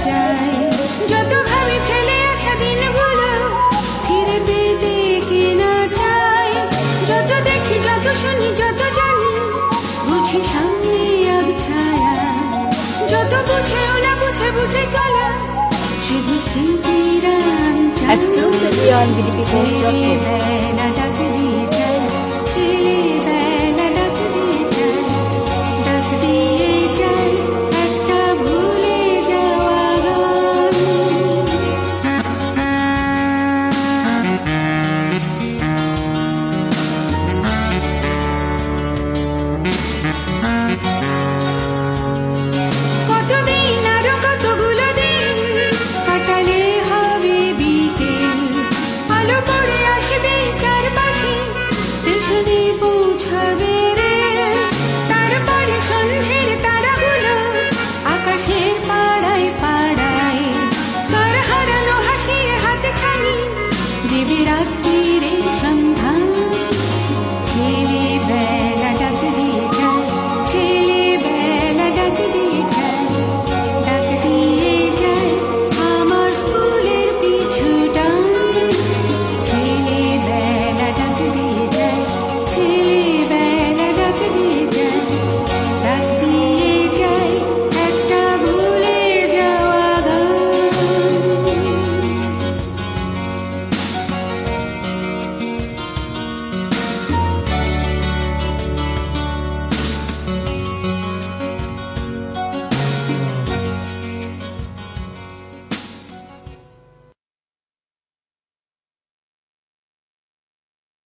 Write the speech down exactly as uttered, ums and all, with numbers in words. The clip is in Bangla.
যায় যত ভাবি ফেলে আসা দিনগুলো ফিরে পেতে কে না চায় যত দেখি যত শুনি যত জানি বুঝি সামনে আগ ছায়া যত বুঝেও না বুঝে বুঝে চলা শুধু স্মৃতির Exclusively on B D P Post dot com.